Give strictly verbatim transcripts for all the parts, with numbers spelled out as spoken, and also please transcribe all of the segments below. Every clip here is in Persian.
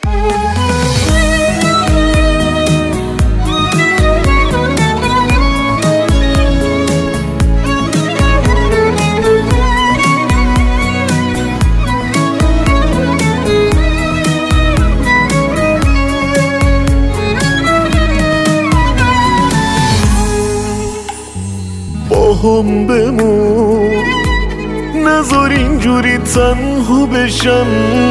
هم بمون، نذار اینجوری تنها بشم.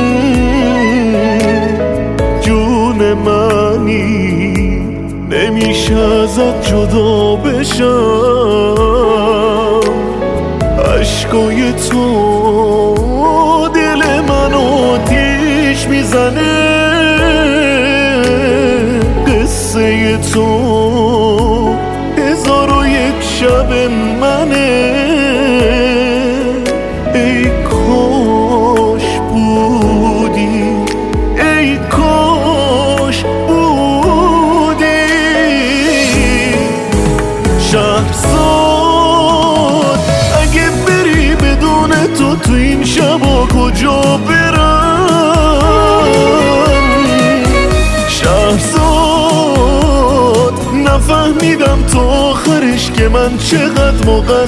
جون منی نمیشه ازت جدا بشم. عشقای تو دل من آتیش میزنه. قصه تو هزار و یک شب منه. ای کاش بودی، ای کاش بودی. شهرزاد اگه بری بدون تو تو این شبا کجا برم؟ شهرزاد نفهمیدم تو آخرش که من چقدر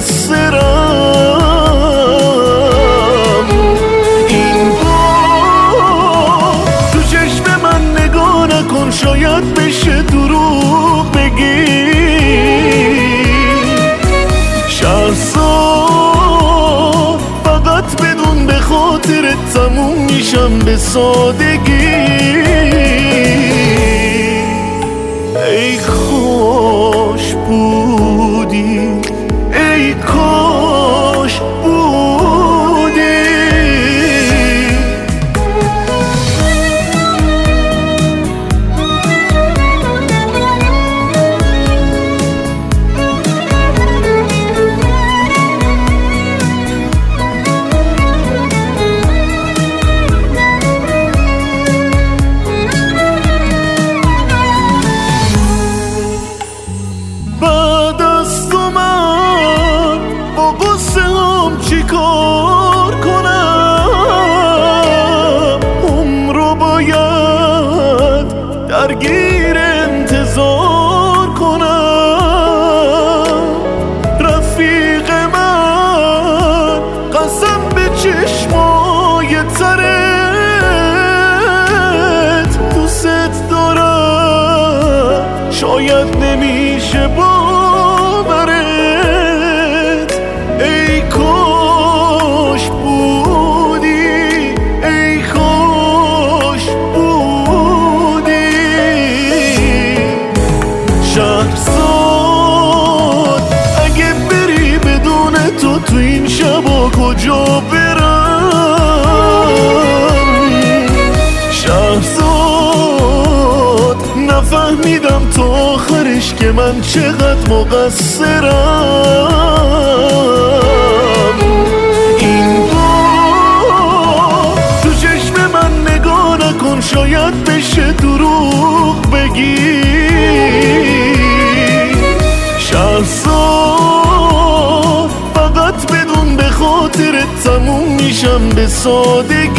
مقصرم. این بار تو چشم من نگاه نکن، شاید بشه دروغ بگی. شهرزاد فقط بدون به خاطرت تموم میشم به سادگی. ای کاش بودی، ای کاش بودی. چی کار کنم؟ عمرو باید درگیر انتظار کنم. رفیق من قسم به چشمای ترت دوست دارم، شاید نمیشه باورت. ای کاش بودی، ای کاش بودی. شهرزاد اگه بری بدون تو تو این شبا کجا برم؟ شهرزاد نفهمیدم تو آخرش که من چقدر مقصرم. این بار تو چشم من نگاه نکن، شاید بشه دروغ بگی. شهرزاد فقط بدون به خاطرت تموم میشم به سادگی.